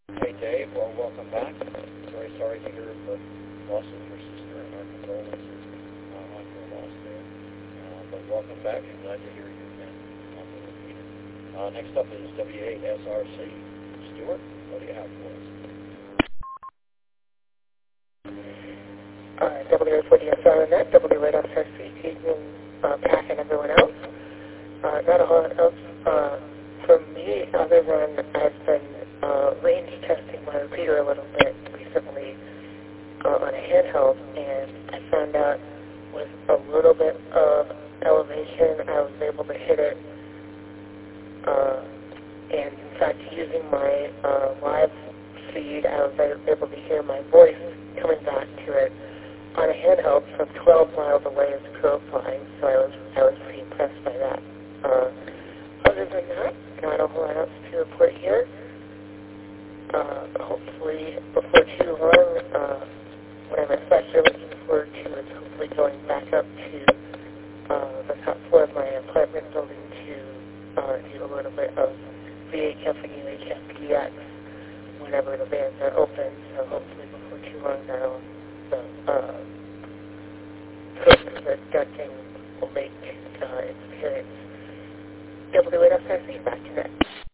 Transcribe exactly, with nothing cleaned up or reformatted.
Hey Dave, well welcome back. Very sorry to hear of the loss of your sister and our condolences uh, on your loss there. Uh, but welcome back and glad to hear you've been on the repeater. Uh, next up is W eight S R C. Stuart, what do you have for us? Uh, W eight forty S R net, W eight S R C evening, uh, Pat and everyone else. Uh, not a whole lot else uh, from me other than I've been uh, range testing my repeater a little bit recently uh, on a handheld, and I found out with a little bit of elevation I was able to hit it, uh, and in fact using my uh, live feed I was able to hear my voice coming back to it on a handheld from twelve miles away as a crow flying, so I was, I was pretty impressed by that. Uh, other than that, not a whole lot else to report here. Uh, hopefully, before too long, uh, what I'm especially looking forward to is hopefully going back up to uh, the top floor of my apartment building to uh, do a little bit of V H F and U H F P X whenever the bands are open, so hopefully before too long that'll the uh, person that Duncan will make uh, experience W eight S R C back to that.